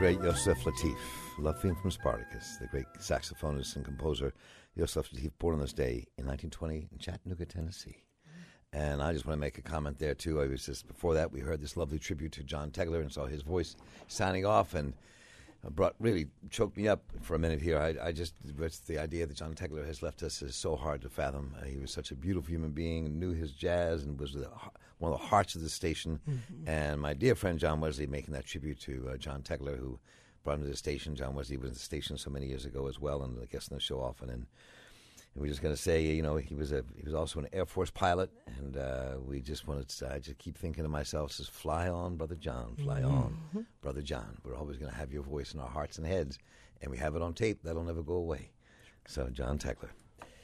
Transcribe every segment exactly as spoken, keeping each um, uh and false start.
great Yosef Lateef, love theme from Spartacus, the great saxophonist and composer Yosef Lateef, born on this day in nineteen twenty in Chattanooga, Tennessee. And I just want to make a comment there, too. I was just, before that, we heard this lovely tribute to John Tegler and saw his voice signing off, and brought really choked me up for a minute here. I, I just, it's the idea that John Tegler has left us is so hard to fathom. Uh, he was such a beautiful human being, knew his jazz, and was the, one of the hearts of the station. Mm-hmm. And my dear friend John Wesley making that tribute to uh, John Tegler, who brought him to the station. John Wesley was at the station so many years ago as well, and I guess in the show often. And, and we're just going to say, you know, he was a he was also an Air Force pilot, and uh, we just wanted to, I just keep thinking to myself, says, fly on, Brother John, fly mm-hmm. on, Brother John. We're always going to have your voice in our hearts and heads, and we have it on tape. That'll never go away. So, John Tegler.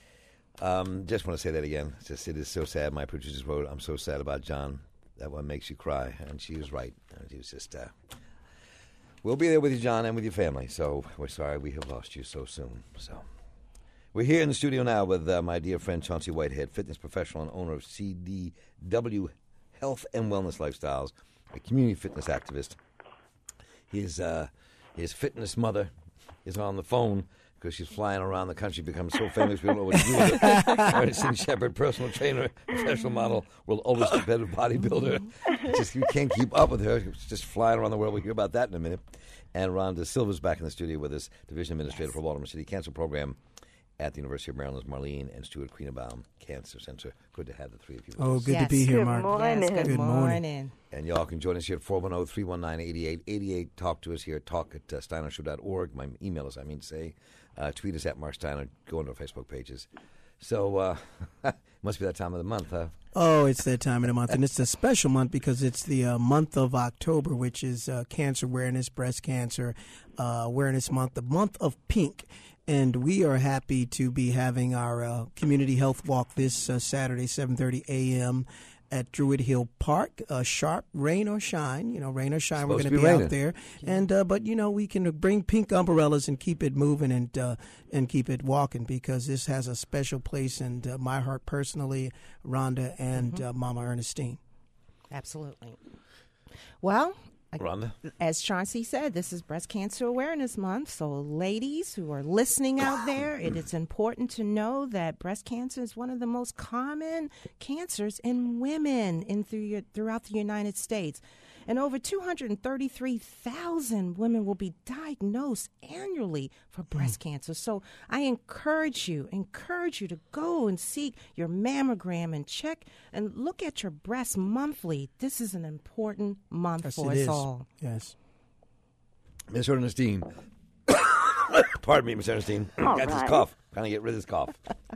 Um, just want to say that again. It's just, it is so sad. My producer wrote, I'm so sad about John. That one makes you cry. And she was right. And she was just, uh, we'll be there with you, John, and with your family. So we're sorry we have lost you so soon. So we're here in the studio now with uh, my dear friend Chauncey Whitehead, fitness professional and owner of C D W Health and Wellness Lifestyles, a community fitness activist. His, uh, his fitness mother is on the phone because she's flying around the country, become so famous we don't know what to do with her. Ernestine Shepard, personal trainer, professional model, world oldest competitive bodybuilder. Just we can't keep up with her. She's just flying around the world. We'll hear about that in a minute. And Rhonda Silva's back in the studio with us, Division Administrator yes. for Baltimore City Cancer Program at the University of Maryland's Marlene and Stuart Queenabaum Cancer Center. Good to have the three of you with oh, us. good yes. to be here, good Mark. Morning. Yes, good, good morning. morning. And y'all can join us here at four one zero, three one nine, eight eight eight eight. Talk to us here at talk at uh, steiner show dot org. My email is, I mean to say. Uh, tweet us at Mark Steiner. Go on our Facebook pages. So, uh, it must be that time of the month, huh? Oh, it's that time of the month. And it's a special month because it's the uh, month of October, which is uh, Cancer Awareness, Breast Cancer uh, Awareness Month, the month of pink. And we are happy to be having our uh, community health walk this uh, Saturday, seven thirty a.m. at Druid Hill Park. Uh, sharp, rain or shine, you know, rain or shine, Supposed we're going to be be raining. out there. And uh, but you know, we can bring pink umbrellas and keep it moving and uh, and keep it walking because this has a special place in uh, my heart personally, Rhonda and mm-hmm. uh, Mama Ernestine. Absolutely. Well, Rhonda? as Chauncey said, this is Breast Cancer Awareness Month. So ladies who are listening out there, it is important to know that breast cancer is one of the most common cancers in women in through, throughout the United States. And over two hundred thirty-three thousand women will be diagnosed annually for breast mm. cancer. So I encourage you, encourage you to go and seek your mammogram and check and look at your breast monthly. This is an important month yes, for it us is. all. Yes. Miss Ernestine. Pardon me, Miss Ernestine. All Got right. this cough. Trying to get rid of this cough.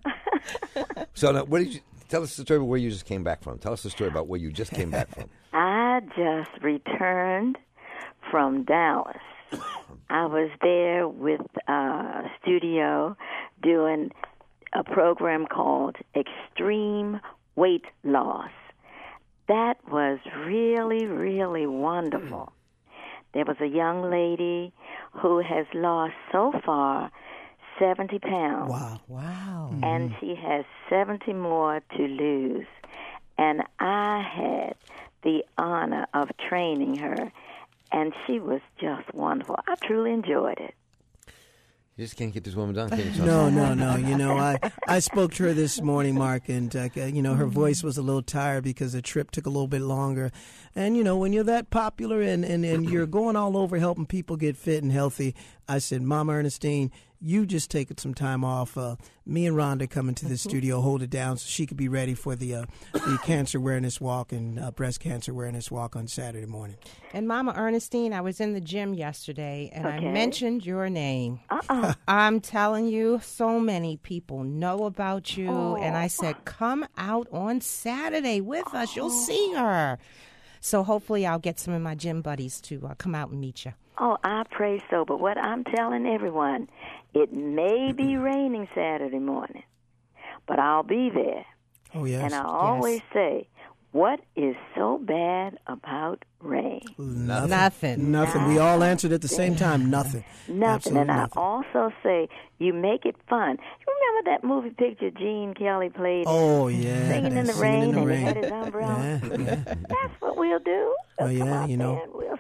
So now, where did you tell us the story about where you just came back from? Tell us the story about where you just came back from. I just returned from Dallas. I was there with a studio doing a program called Extreme Weight Loss. That was really, really wonderful. There was a young lady who has lost so far seventy pounds. Wow. Wow. Mm-hmm. And she has seventy more to lose. And I had the honor of training her, and she was just wonderful. I truly enjoyed it. You just can't get this woman done, can you, Chauncey? No, no, no. You know, I, I spoke to her this morning, Mark, and, uh, you know, her voice was a little tired because the trip took a little bit longer. And, you know, when you're that popular and, and, and you're going all over helping people get fit and healthy, I said, Mama Ernestine, you just take some time off. Uh, me and Rhonda come into the studio, hold it down so she could be ready for the uh, the Cancer Awareness Walk and uh, Breast Cancer Awareness Walk on Saturday morning. And Mama Ernestine, I was in the gym yesterday, and Okay. I mentioned your name. Uh-uh. I'm telling you, so many people know about you. Oh. And I said, come out on Saturday with us. You'll see her. So hopefully I'll get some of my gym buddies to uh, come out and meet you. Oh, I pray so. But what I'm telling everyone, it may be raining Saturday morning, but I'll be there. Oh, yes. And I always say, what is so bad about rain? Nothing. Nothing. Nothing. We all answered at the same time. Nothing. Nothing. Absolutely And nothing. I also say, you make it fun. You remember that movie picture Gene Kelly played? Oh, yeah. Singing in the Singing rain, in the and rain. he had his umbrella. Yeah, yeah. That's what we'll do. Oh, We'll yeah, come out you know. there and we'll sing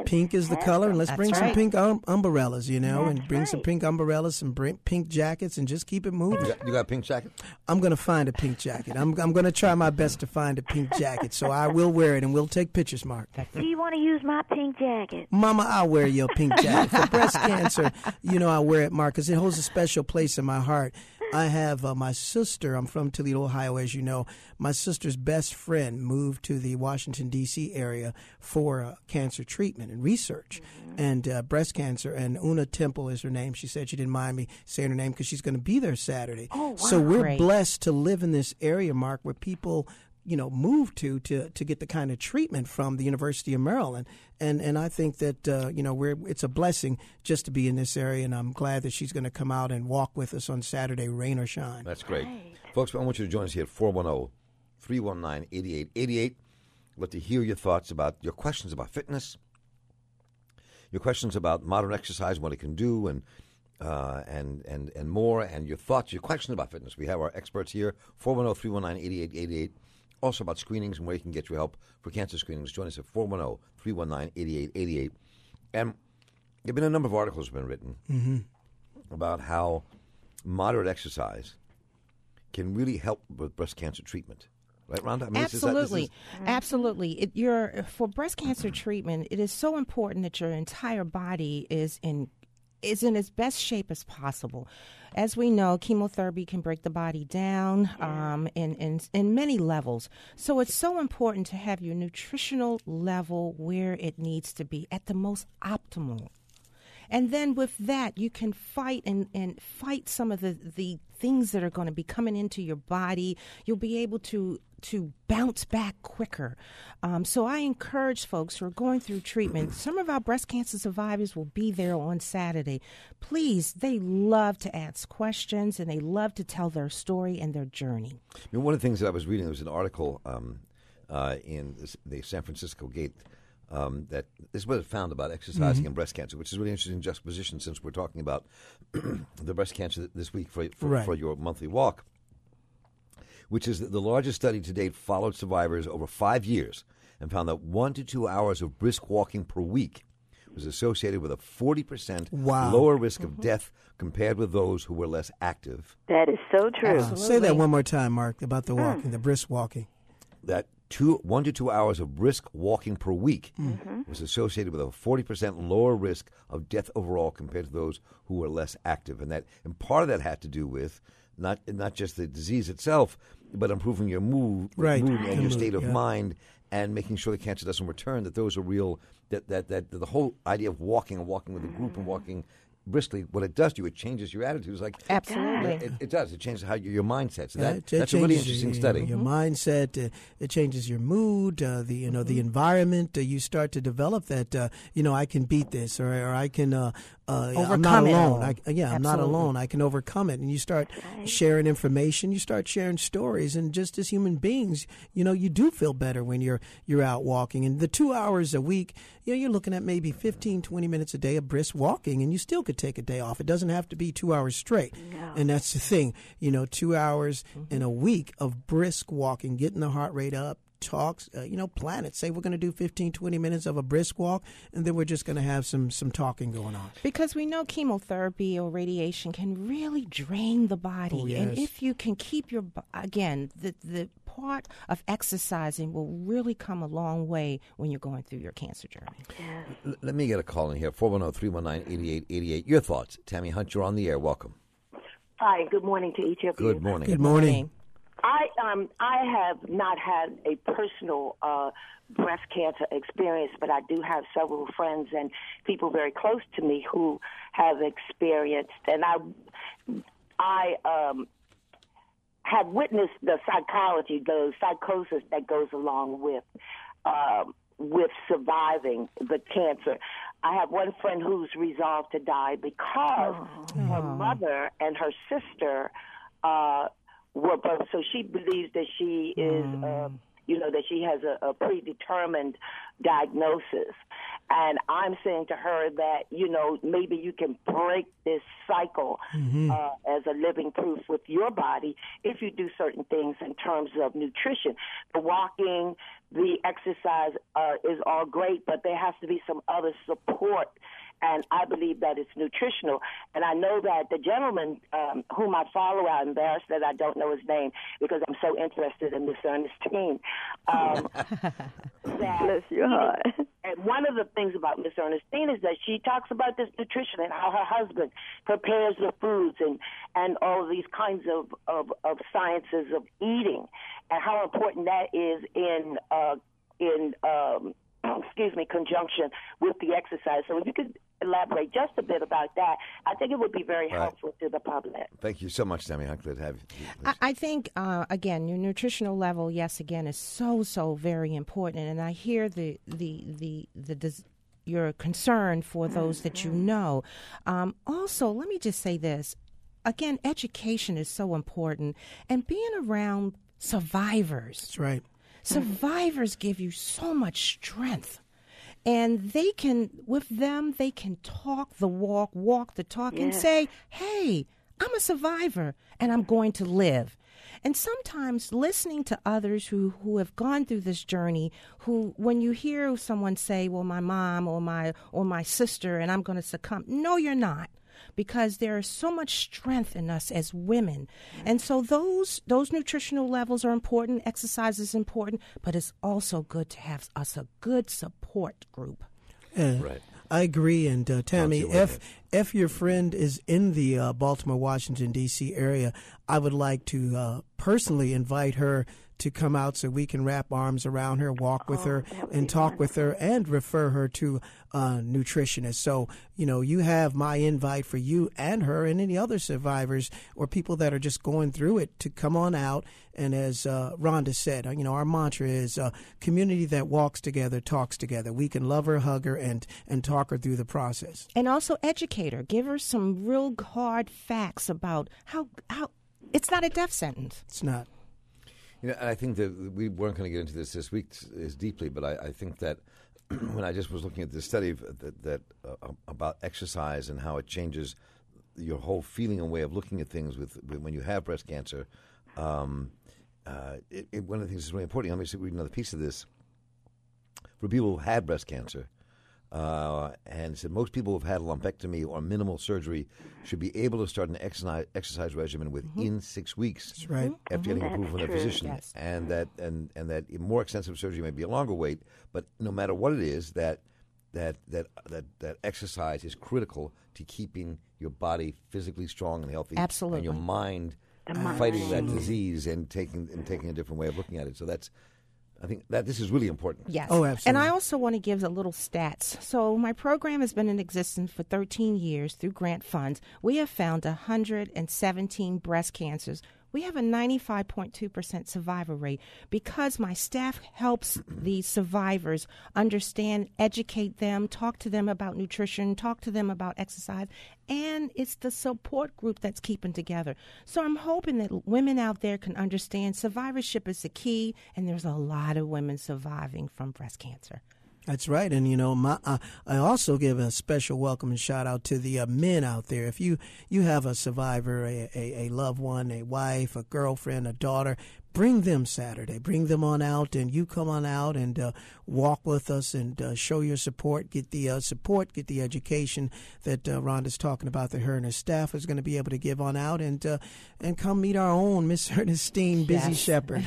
Pink is the Have color, and some. let's That's bring some right. pink um, umbrellas, you know, That's and bring some right. pink umbrellas, some bring pink jackets, and just keep it moving. You got, you got a pink jacket? I'm going to find a pink jacket. I'm, I'm going to try my best to find a pink jacket, so I will wear it, and we'll take pictures, Mark. Do you want to use my pink jacket? Mama, I'll wear your pink jacket. For breast cancer, you know, I'll wear it, Mark, because it holds a special place in my heart. I have uh, my sister. I'm from Toledo, Ohio, as you know. My sister's best friend moved to the Washington, D C area for uh, cancer treatment and research mm-hmm. and uh, breast cancer. And Una Temple is her name. She said she didn't mind me saying her name because she's going to be there Saturday. Oh, wow. So we're Great. blessed to live in this area, Mark, where people you know, move to to to get the kind of treatment from the University of Maryland, and and I think that uh, you know we're it's a blessing just to be in this area, and I'm glad that she's going to come out and walk with us on Saturday, rain or shine. That's great, folks. I want you to join us here at four one zero, three one nine, eight eight eight eight. I'd love to hear your thoughts about your questions about fitness, your questions about modern exercise, what it can do, and. Uh, and, and, and more, and your thoughts, your questions about fitness. We have our experts here, four one zero, three one nine, eight eight eight eight. Also about screenings and where you can get your help for cancer screenings. Join us at four one zero, three one nine, eight eight eight eight. And there have been a number of articles have been written mm-hmm. about how moderate exercise can really help with breast cancer treatment. Right, Rhonda? I mean, Absolutely, is that, is... absolutely. It, you're, for breast cancer treatment, it is so important that your entire body is in is in its best shape as possible. As we know, chemotherapy can break the body down um, in, in, in many levels. So it's so important to have your nutritional level where it needs to be at the most optimal. And then with that, you can fight and, and fight some of the, the things that are going to be coming into your body. You'll be able to to bounce back quicker. Um, so I encourage folks who are going through treatment. Some of our breast cancer survivors will be there on Saturday. Please, they love to ask questions and they love to tell their story and their journey. I mean, one of the things that I was reading, there was an article um, uh, in the San Francisco Gate um, that this is what it found about exercising mm-hmm. and breast cancer, which is really interesting juxtaposition since we're talking about the breast cancer this week for, for, right. for your monthly walk. Which is that the largest study to date followed survivors over five years and found that one to two hours of brisk walking per week was associated with a forty percent wow. lower risk of mm-hmm. death compared with those who were less active. That is so true. Uh, say that one more time, Mark, about the walking, mm. the brisk walking. That two, one to two hours of brisk walking per week mm-hmm. was associated with a forty percent lower risk of death overall compared to those who were less active. And that, and part of that had to do with not not just the disease itself, but improving your mood, right. mood and your mood, state of yeah. mind, and making sure the cancer doesn't return. That those are real. That that that the whole idea of walking and walking with a group and walking briskly, what it does to you, it changes your attitude. It's like absolutely, it, it does. It changes how you, your mindset. So yeah, that, it, it that's a really interesting your, study. Your mindset, uh, it changes your mood. Uh, the you know the environment. Uh, you start to develop that. Uh, you know, I can beat this, or or I can. Uh, uh, I'm not alone. I, yeah, I'm Absolutely. not alone. I can overcome it. And you start right. sharing information. You start sharing stories, and just as human beings, you know, you do feel better when you're you're out walking. And the two hours a week, you know, you're looking at maybe fifteen, twenty minutes a day of brisk walking, and you still could take a day off. It doesn't have to be two hours straight. No. And that's the thing, you know, two hours mm-hmm. in a week of brisk walking, getting the heart rate up, talks, uh, you know, plan it. Say we're going to do fifteen, twenty minutes of a brisk walk, and then we're just going to have some some talking going on. Because we know chemotherapy or radiation can really drain the body. Oh, yes. And if you can keep your, again, the, the part of exercising will really come a long way when you're going through your cancer journey. Yes. L- let me get a call in here, four one zero, three one nine, eight eight eight eight. Your thoughts. Tammy Hunt, you're on the air. Welcome. Hi, good morning to each of you. Good morning. Good morning. I um I have not had a personal uh, breast cancer experience, but I do have several friends and people very close to me who have experienced, and I I um have witnessed the psychology, the psychosis that goes along with um, with surviving the cancer. I have one friend who's resolved to die because Oh. her mother and her sister uh, were both. So she believes that she is uh, you know, that she has a, a predetermined diagnosis. And I'm saying to her that, you know, maybe you can break this cycle mm-hmm. uh, as a living proof with your body if you do certain things in terms of nutrition. The walking, the exercise uh, is all great, but there has to be some other support. And I believe that it's nutritional. And I know that the gentleman um, whom I follow, I'm embarrassed that I don't know his name because I'm so interested in Miss Ernestine. Um, that Bless your heart. And one of the things about Miss Ernestine is that she talks about this nutrition and how her husband prepares the foods and, and all of these kinds of, of, of sciences of eating and how important that is in uh, in um, excuse me, conjunction with the exercise. So if you could elaborate just a bit about that, I think it would be very helpful right. to the public. Thank you so much, Tammy. I'm glad to have you. I, I think, uh, again, your nutritional level, yes, again, is so, so very important. And I hear the, the, the, the, the your concern for those mm-hmm. that you know. Um, also, let me just say this. Again, education is so important. And being around survivors. That's right. Survivors give you so much strength. And they can, with them, they can talk the walk, walk the talk, yes. and say, hey, I'm a survivor, and I'm going to live. And sometimes listening to others who, who have gone through this journey, who, when you hear someone say, well, my mom or my or my sister, and I'm going to succumb. No, you're not. Because there is so much strength in us as women. And so those those nutritional levels are important, exercise is important, but it's also good to have us a good support group. Yeah, right. I agree. And uh, Tammy, if if your friend is in the uh, Baltimore, Washington, D C area, I would like to uh, personally invite her to come out so we can wrap arms around her, walk with oh, her, and talk wonderful. with her, and refer her to a nutritionist. So, you know, you have my invite for you and her and any other survivors or people that are just going through it to come on out. And as uh, Rhonda said, you know, our mantra is uh, community that walks together, talks together. We can love her, hug her, and, and talk her through the process. And also educate her. Give her some real hard facts about how how it's not a death sentence. It's not. You know, I think that we weren't going to get into this this week as deeply, but I, I think that when I just was looking at this study that, that uh, about exercise and how it changes your whole feeling and way of looking at things with, with when you have breast cancer, um, uh, it, it, one of the things that's really important, let me read another piece of this. For people who had breast cancer, Uh, and said most people who have had a lumpectomy or minimal surgery should be able to start an exercise, exercise regimen within mm-hmm. six weeks That's right. after mm-hmm. getting approval from their physician. Yes. And that and, and that more extensive surgery may be a longer wait, but no matter what it is, that that that that, that exercise is critical to keeping your body physically strong and healthy, Absolutely. and your mind fighting that disease and taking and taking a different way of looking at it. So that's. I think that this is really important. Yes. Oh, absolutely. And I also want to give a little stats. So my program has been in existence for thirteen years through grant funds. We have found one hundred seventeen breast cancers. We have a ninety-five point two percent survival rate because my staff helps these survivors understand, educate them, talk to them about nutrition, talk to them about exercise, and it's the support group that's keeping together. So I'm hoping that women out there can understand survivorship is the key, and there's a lot of women surviving from breast cancer. That's right. And, you know, my, uh, I also give a special welcome and shout out to the uh, men out there. If you, you have a survivor, a, a, a loved one, a wife, a girlfriend, a daughter, bring them Saturday. Bring them on out, and you come on out and uh, walk with us and uh, show your support. Get the uh, support, get the education that uh, Rhonda's talking about that her and her staff is going to be able to give on out, and uh, and come meet our own Miss Ernestine Busy yes. Shepherd.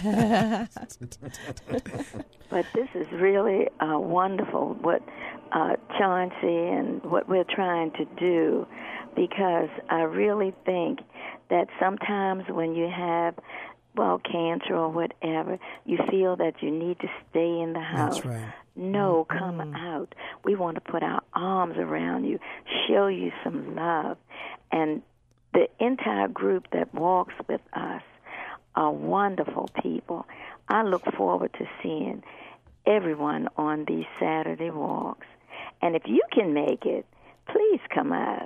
But this is really uh, wonderful, what uh, Chauncey and what we're trying to do, because I really think that sometimes when you have well, cancer or whatever, you feel that you need to stay in the house. That's right. No, mm-hmm. come out. We want to put our arms around you, show you some love. And the entire group that walks with us are wonderful people. I look forward to seeing everyone on these Saturday walks. And if you can make it, please come out.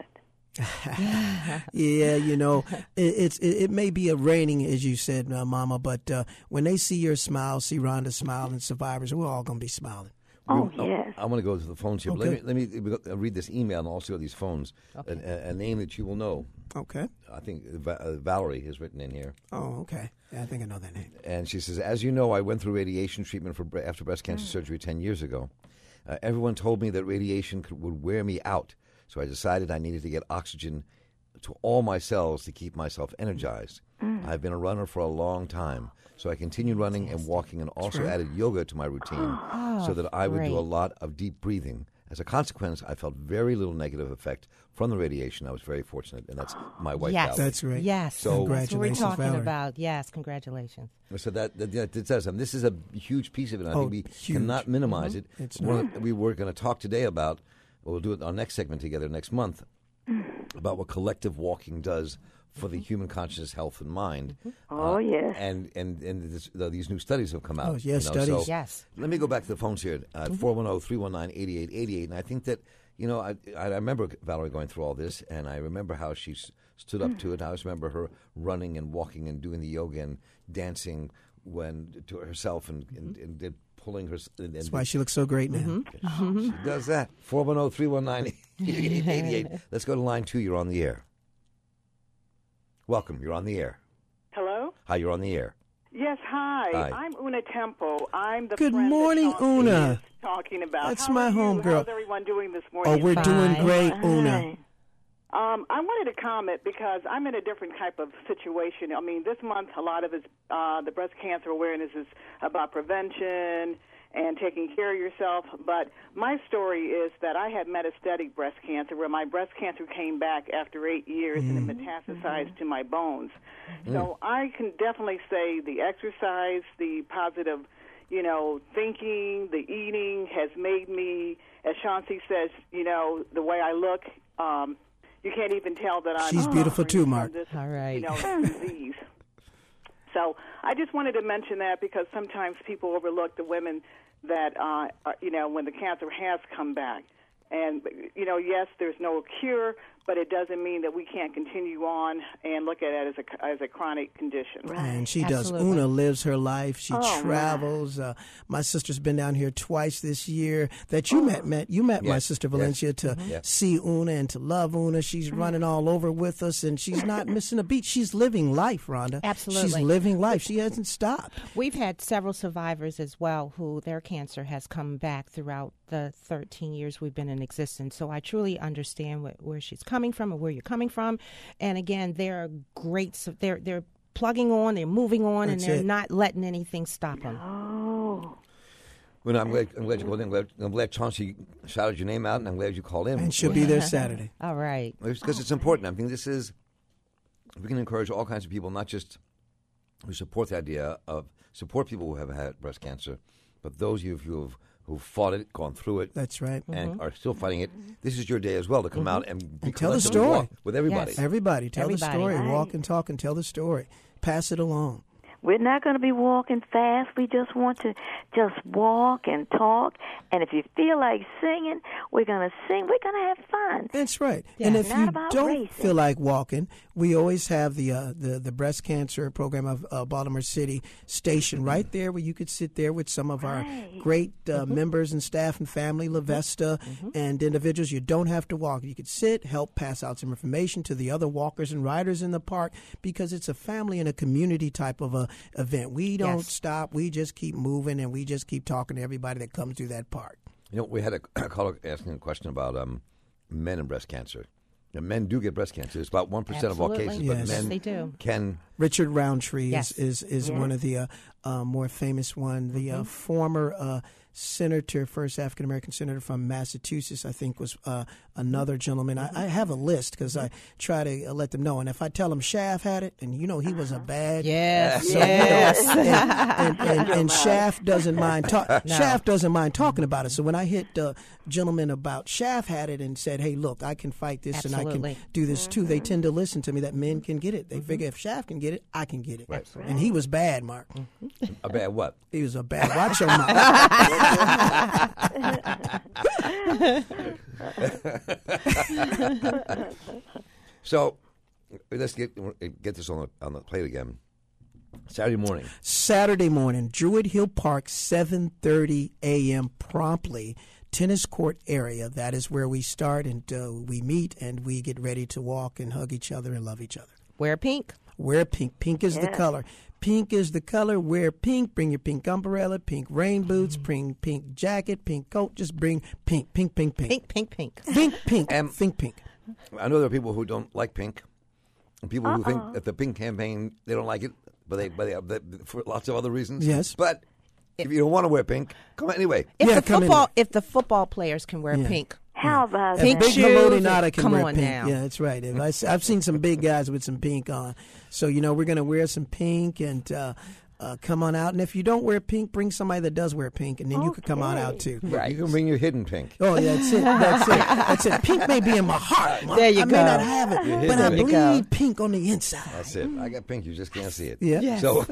Yeah, you know, it, it's it, it may be a raining, as you said, uh, Mama, but uh, when they see your smile, see Rhonda smile, and Survivors, we're all going to be smiling. Oh, I- yes. I want to go to the phones here. But Okay. let me let me uh, read this email and also these phones. Okay. A, a, a name that you will know. Okay. I think Va- uh, Valerie has written in here, Oh, okay. Yeah, I think I know that name. and she says, "As you know, I went through radiation treatment for bre- after breast cancer surgery ten years ago. Uh, everyone told me that radiation could, would wear me out, so I decided I needed to get oxygen to all my cells to keep myself energized. I've been a runner for a long time, so I continued running and walking and also added yoga to my routine so that I would do a great. lot of deep breathing. As a consequence, I felt very little negative effect from the radiation. I was very fortunate, and that's my wife, Yes. Valerie. That's great. Yes. So- That's what we're Congratulations, talking Valerie. about. Yes, congratulations. So that, that, that it says, and this is a huge piece of it. And I Oh, think we huge. cannot minimize it. It's One of- we were going to talk today about, well, we'll do it our next segment together next month, about what collective walking does for the human consciousness, health, and mind. Oh, yes. And and and this, uh, these new studies have come out. Oh, yes, you know, studies. So Yes. Let me go back to the phones here at four one zero, three one nine, eight eight eight eight. And I think that, you know, I, I remember Valerie going through all this, and I remember how she s- stood up to it. I always remember her running and walking and doing the yoga and dancing when to herself and, and, and did pulling her. And, That's why she looks so great now. she does that. four one zero, three one nine, eight eight eight eight. Let's go to line two. You're on the air. Welcome. You're on the air. Hello? Hi, you're on the air. Yes, hi. Hi. I'm Una Temple. I'm the Good friend morning, that Chauncey Una. is talking about. That's How my are you? homegirl. How's everyone doing this Oh, morning? we're doing Fine. great, Una. Hi. Um, I wanted to comment because I'm in a different type of situation. I mean, this month a lot of it, uh, the breast cancer awareness is about prevention and taking care of yourself. But my story is that I had metastatic breast cancer, where my breast cancer came back after eight years and it metastasized to my bones. So I can definitely say the exercise, the positive, you know, thinking, the eating has made me, as Chauncey says, you know, the way I look. Um, you can't even tell that I'm She's beautiful suffering too, from Mark. This, All right. You know, disease. So I just wanted to mention that because sometimes people overlook the women that, uh, are, you know, when the cancer has come back. And, you know, yes, there's no cure, but it doesn't mean that we can't continue on and look at it as a, as a chronic condition. And she Absolutely. does. Una lives her life. She Oh, my. travels. Uh, my sister's been down here twice this year. That you met, met you met my Yes, sister yes. Valencia to Yes. see Una and to love Una. She's running all over with us, and she's not missing a beat. She's living life, Rhonda. Absolutely. she's living life. She hasn't stopped. We've had several survivors as well who their cancer has come back throughout the thirteen years we've been in existence. So I truly understand wh- where she's coming from and where you're coming from. And again, they're great. So they're they're plugging on, they're moving on, That's and they're it. not letting anything stop them. Oh. Well, I'm glad, I'm glad you called in. I'm glad, I'm glad Chauncey shouted your name out, and I'm glad you called in. And she'll be there Saturday. All right. Because it's important. I think this is, we can encourage all kinds of people, not just who support the idea of, support people who have had breast cancer, but those of you who have who fought it, gone through it, That's right. and are still fighting it. This is your day as well to come out and, be And tell the collectively story. walk with everybody. Yes. Everybody, tell Everybody. the story. Right. Walk and talk and tell the story. Pass it along. We're not going to be walking fast. We just want to just walk and talk. And if you feel like singing, we're going to sing. We're going to have fun. That's right. Yeah. And if Not you about don't racing. feel like walking, we always have the uh, the the breast cancer program of uh, Baltimore City Station right there, where you could sit there with some of our Right. great uh, members and staff and family, La Vesta, and individuals. You don't have to walk. You could sit, help pass out some information to the other walkers and riders in the park, because it's a family and a community type of a event. We don't Yes. stop. We just keep moving, and we just keep talking to everybody that comes through that park. You know, we had a, a caller asking a question about um, men and breast cancer. Now, men do get breast cancer. It's about one percent of all Absolutely. cases, Yes. but men They do. can. Richard Roundtree Yes. is is, is one of the uh, uh, more famous one. The uh, former uh, senator, first African American senator from Massachusetts, I think, was uh, another gentleman. I, I have a list because I try to uh, let them know. And if I tell them Shaft had it, and you know he was a bad. Yes. So, you know, Yes. and, and, and, and Shaft doesn't mind talk. No. Shaft doesn't mind talking about it. So when I hit uh, gentlemen about Shaft had it and said, "Hey, look, I can fight this and I Absolutely. can do this too," they tend to listen to me. That men can get it. They figure if Shaft can get it, I can get it. Right. And he was bad, Mark. A bad what? He was a bad. Watch your mouth. So let's get get this on the, on the plate again. Saturday morning. Saturday morning, Druid Hill Park, seven thirty a.m. promptly. Tennis court area. That is where we start, and uh, we meet, and we get ready to walk and hug each other and love each other. Wear pink. Wear pink. Pink is Yeah. the color. Pink is the color. Wear pink. Bring your pink umbrella, pink rain boots, bring pink jacket, pink coat. Just bring pink, pink, pink, pink. Pink, pink, pink. Pink, pink, And- think pink. I know there are people who don't like pink, and people who Uh-uh. think that the pink campaign they don't like it, but they but they, they for lots of other reasons. Yes. But if you don't want to wear pink, come on anyway. If Yeah, the come football, in. if the football players can wear Yeah. pink, How about And Pink that? Big shoes Melody and- Nada can come wear on pink. now. Yeah, that's right. If I, have seen some big guys with some pink on. So, you know, we're going to wear some pink and uh, uh, come on out. And if you don't wear pink, bring somebody that does wear pink, and then you can come on out too. Right. You can bring your hidden pink. Oh, yeah, that's it. That's it. That's it. Pink may be in my heart. There you I go. may not have it, You're but I hidden pink. bleed pink on the inside. That's it. I got pink. You just can't see it. Yeah. Yes. So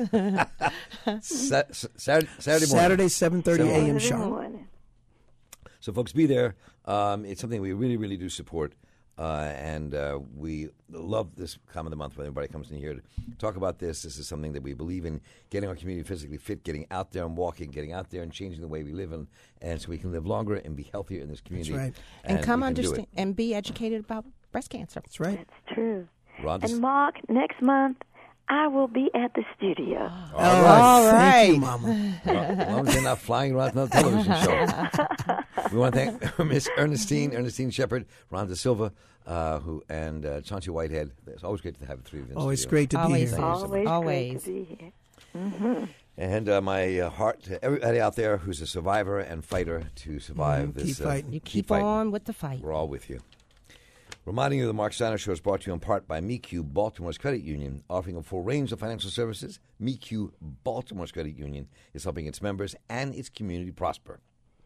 sa- sa- Saturday, Saturday morning. Saturday, seven thirty a.m. Saturday sharp. morning. So, folks, be there. Um, it's something we really, really do support. Uh, and uh, we love this time of the month when everybody comes in here to talk about this. This is something that we believe in, getting our community physically fit, getting out there and walking, getting out there and changing the way we live, and, and so we can live longer and be healthier in this community. right. and, come we can do understand it. and be educated about breast cancer. That's right. That's true. Ron, And Mark, next month I will be at the studio. All right. All Thank you, right. Mama. as long as they're not flying around another television show. We want to thank Miss Ernestine, Ernestine Shepard, Rhonda Silva, uh, who and uh, Chauncey Whitehead. It's always great to have the three of you in Always studio. great to be Always here. is. Always, Always. great to be here. And uh, my uh, heart to everybody out there who's a survivor and fighter to survive Mhm, this. keep uh, fighting. You keep fighting. on with the fight. We're all with you. Reminding you, the Mark Steiner Show is brought to you in part by M E Q, Baltimore's credit union, offering a full range of financial services. M E Q, Baltimore's credit union, is helping its members and its community prosper.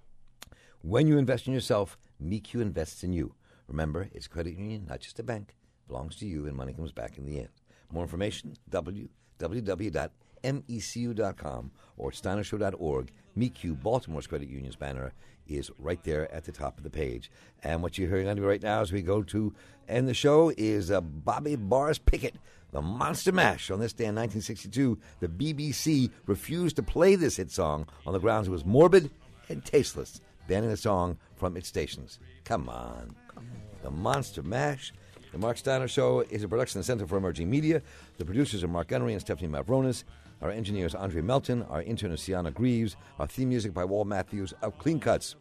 When you invest in yourself, M E Q invests in you. Remember, it's a credit union, not just a bank. It belongs to you, and money comes back in the end. More information, w w w dot m e c u dot com or steiner show dot org. M E Q, Baltimore's credit union's banner is right there at the top of the page. And what you're hearing on me right now as we go to end the show is uh, Bobby Boris Pickett, the Monster Mash. On this day in nineteen sixty-two, the B B C refused to play this hit song on the grounds it was morbid and tasteless, banning the song from its stations. Come on. The Monster Mash. The Mark Steiner Show is a production of the Center for Emerging Media. The producers are Mark Gunnery and Stephanie Mavronis. Our engineer is Andre Melton. Our intern is Sienna Greaves. Our theme music by Walt Matthews of Clean Cuts.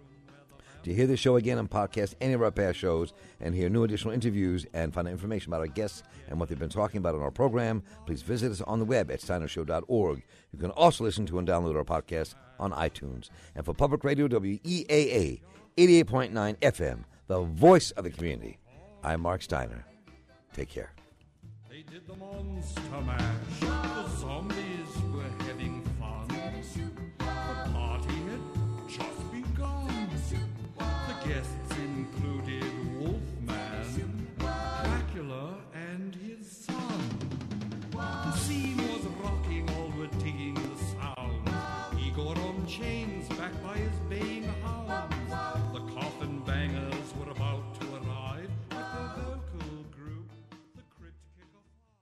To hear this show again and podcast any of our past shows and hear new additional interviews and find out information about our guests and what they've been talking about on our program, please visit us on the web at steiner show dot org. You can also listen to and download our podcast on iTunes. And for Public Radio W E A A eighty-eight point nine F M, the voice of the community, I'm Mark Steiner. Take care. They did the monster mash. The zombies were having fun. The party had just begun. The guests included Wolfman, Dracula, and his son. The scene was rocking, all were digging the sound. Igor on chains, backed by his baying